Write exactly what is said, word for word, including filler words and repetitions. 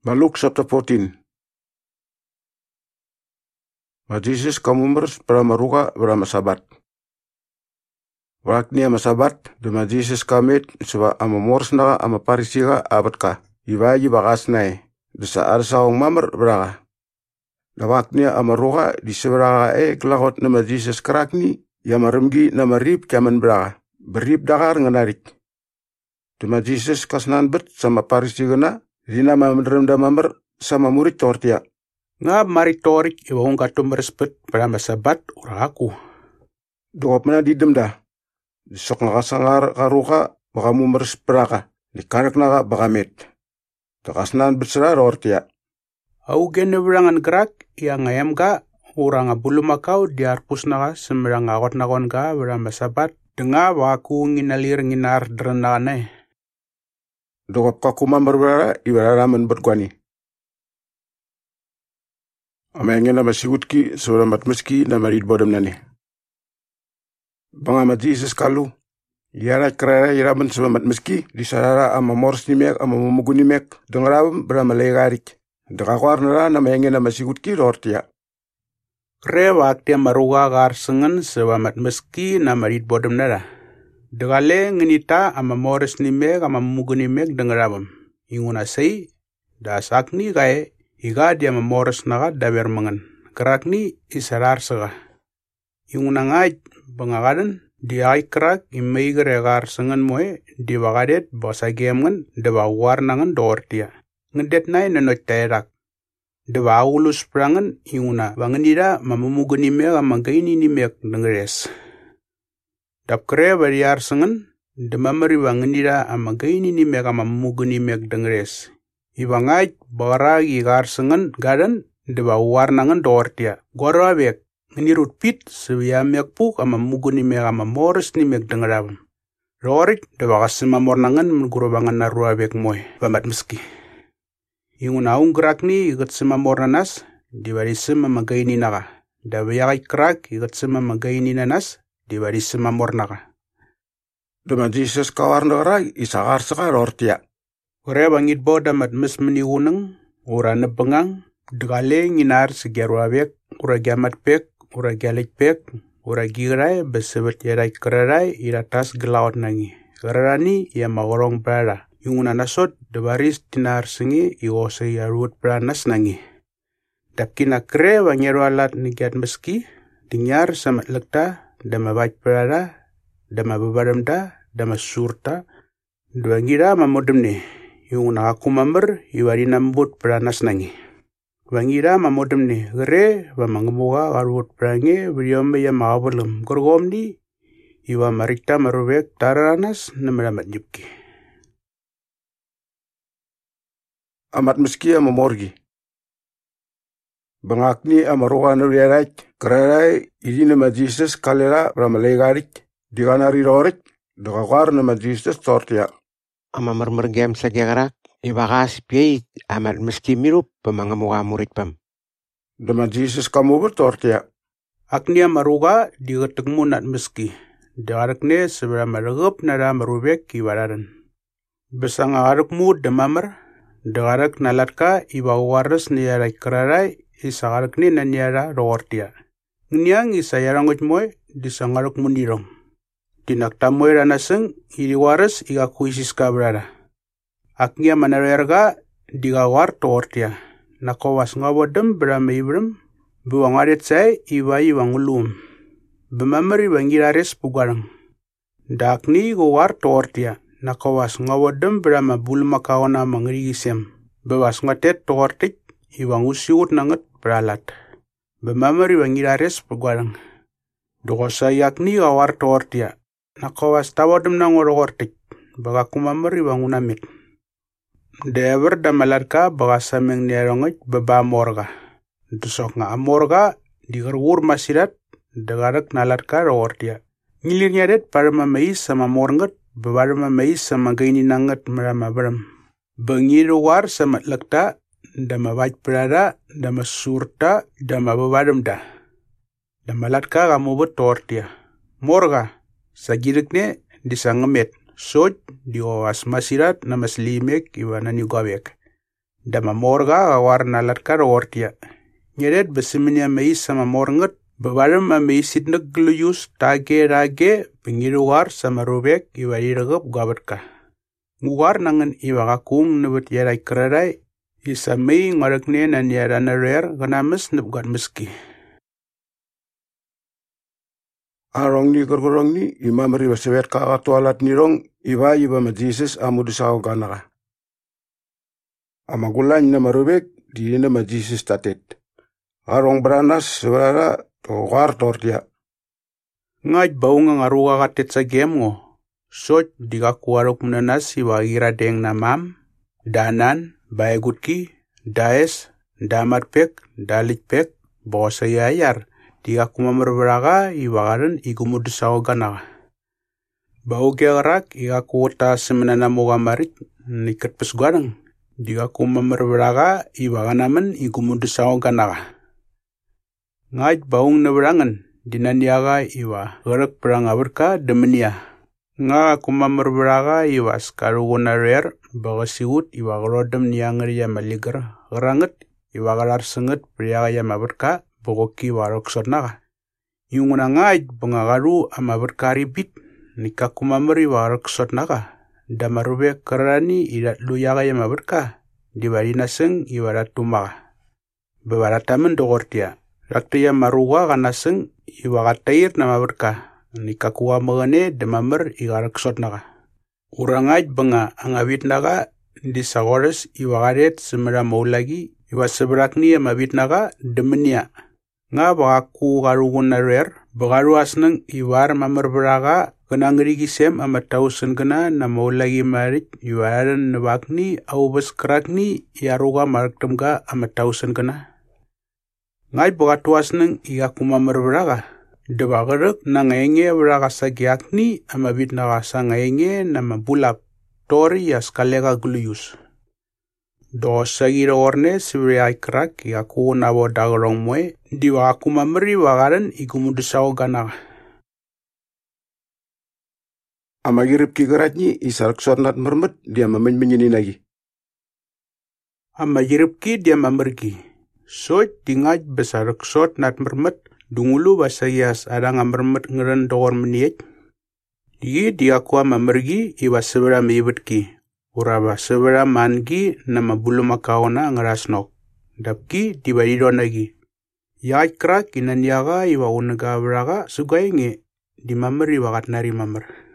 Luke chapter fourteen. Jesus kamumber berama ruka berama sabat. Wakni ama sabat dema Jesus kamit sewa ama morsna ama parisiga abatka. Iwaji bakasnai desa arsa ong mamar beraga. Da wakni ama ruka di seberaga e kelakot nama Jesus kerakni ya maremgi nama rib kaman beraga. Berib dakar nganarik. Dema Jesus kasnan bet sama parisiga na Rina mamrem da mamar sama murid tortia. Nga mari torik iwa hong katum berespet pada sabat uraku. Dogop mana di demda. Sok ngakasangar karuka baka mumers peraka. Di karak naga baka met. Takasnan bersera tortia. Au gene berangan gerak yang ngayam ka urang bulu makau diarpus naga semerang akot nakon ka beramba sabat. Denga waku nginalir nginar drenane. Dogop kakuman berbara ibarara men berguani. Amengena masihutki suramat meski na marid bodam nani. Banga Jesus kalu. Yara krara iraman suramat meski di sarara ama mors ni mek ama mumuguni mek dengaram berama legarik. Dekakwar nara na mengena masihutki rortia. Kre wakti maruga gar sengen suramat meski na marid bodam nara. Degale ngenita ama mores ni mek ama mumuguni mek dengaram. Inguna sei da sakni gae iga dia memores naga daber mangan. Kerak ni isarar sega. Inguna ngaj bangagadan dia ai kerak imei geregar sengan moe di bagadet basa gemen deba war nangan dortia. Ngedet nai nenot terak. Deba ulus prangan inguna bangenira mamumuguni mek ama gaini ni mek dengeres. Dap kere bariar sengan demamari bangenira ama gaini ni mek ama mamumuguni mek dengeres. Ibangaj baragi gar sengen gadan deba warnangan dortia. Gorwa bek nirut pit sebiya mek puk ama muguni mek ama mores ni mek dengarabam. Rorik deba kasima mornangan mengurubangan narua bek moy bamat meski. Ingun aung gerak ni ikat sema mornanas dibari sema magaini naga. Deba yakai kerak ikat sema magaini nanas dibari sema mornaga. Dema Jesus kawar nara isakar sekar ortia. Ore bangit boda mat mes meni uneng, ura nebengang, degale nginar segiarwa bek, ura giamat pek, ura gialik pek, ura girai besebet yarai kererai iratas gelaut nangi. Kererani ia magorong berada, yunguna nasot debaris tinar sengi iwose yarut beranas nangi. Dapkina kere bangirwa lat nigiat meski, dinyar samat lekta, dama baik berada, dama bebaramda, dama surta, duangira mamodem ni. Yung nakakumamber, iwari nambut peranas nangi. Wangira mamodem ni, gere, wamangamuga, garut perangi, beriombe ya maabalem. Gorgom di, iwa marikta marubek taranas, namaramat jupki. Amat meski ama morgi. Bangakni ama roga nuriarait, kererai, ini nama Jesus kalera ramalegarik, diganari rorik, dekakwar nama Jesus tortia. Ama mermergem sagera ibagas piei amat meski mirup pemangamuga murid pam. Dema Jesus kamu bertortia. Aknia maruga digetekmu nat meski. Darakne sebera maragap nara marubek ibaradan. Besang arakmu demamer, darak nalatka ibawaras niarai kerarai isagarakni naniara roortia. Ngniang isayarangot moy disangarakmu nirong. Tinak tamoy ranaseng iriwaras iga kuisis kabrara. Aknya manarerga digawar tortia. Nakowas ngabodem berame ibrem. Buwangaret say iwa iwang ulum. Bemamari bangirares pugarang. Dakni gowar tortia. Nakowas ngabodem berama bulma kawana mangrigisem. Bewas ngatet tortik iwang usiut nanget beralat. Bemamari bangirares pugarang. Dokosa yakni gawar tortia. Nakawas tawadem nang orortik, baga kumamari bangunamit. Dever damalarka baga sameng nerongit beba morga. Dusok nga amorga digerwur masirat degarak nalarka roortia. Ngilir nyadet para mamais sama morngat bebar mamais sama gaini nangat merama beram. Bengiru war sama lakta dama baj prada dama surta dama bebarem da. Damalarka kamu betortia. Morga sagirikne disangemet soj diwas masirat na maslimek iwana ni gawek. Da mamorga awar nalat ka ortia. Nyeret besiminia meis sama mornget bebarem ma meisit negluyus tage rage pengiruar sama robek iwa iragap gabatka. Nguar nangan iwa kakung nebet yarai keradai isa mei ngarakne nan yara narer ganames nebgat meski. Arong ni korkorong ni imam riba sewet ka atualat nirong iwa iba ma Jesus amudisao ganaka. Amagulan na marubek di na ma Jesus tatet. Arong beranas seberara togar tortia. Ngaj baung ang aruga katet sa game ngo. Sot di kakuarok munanas iwa ira deng namam, danan, baegutki, daes, damatpek, dalitpek, bosa yayar. Di kakumamar beraga iwa garan igumudusao ganaka. Bau gerak iga kuota semenana moga marit niket pesguarang. Di kakumamar beraga iwa ganaman igumudusao ganaka. Ngaj baung neberangan dinaniaga iwa gerak peranga berka demenia. Nga kumamar beraga iwa skarugona rer baga siut iwa gerodem niangeri ya maliger geranget iwa galar senget priaga ya maberka bogoki warok sornaga. Yunguna ngaj bengagaru ama berkari bit nika kumamar iwa warok sornaga. Damarube kerani idat luyaga ya maberka dibarina seng iwa ratumaga. Bebaratamen dogortia. Rakti ya maruga kanaseng iwa katair nama berka. Nika kuwa magane demamer igarak sotnaga. Urangaj benga angawit naga di sagores iwa garet semera maulagi iwa seberakni amawit naga demenia. Nga bakaku garugun narer bagaru asneng iwar mamer beraga kenangri gisem ama tausen kena na maulagi marit iwaran nebakni au beskrakni iaruga marktemga ama tausen kena. Ngaj bagatu asneng iga kumamer beraga. Deba gerek na ngenge beraga sagiakni ama bit naga sa ngenge na mabulap tori ya skalega gluyus. Do sagiro orne sibri aikrak ya ku nabo dagrong mwe diwa aku mameri wagaran igumudusao ganaga. Ama girip ki geratni isarak sornat mermet dia mamen menyini lagi. Ama girip ki dia mamergi. Sot tingaj besarak sot nat mermet dungulu basayas adang mermet ngeren dogor meniet. Di dia ku mamergi iwa sebera meibetki. Uraba sebera mangi nama bulu makaona ngerasnok. Dapki dibadido lagi. Yaj krak inaniaga iwa unaga beraga sugainge di mamer iwa katnari mamer.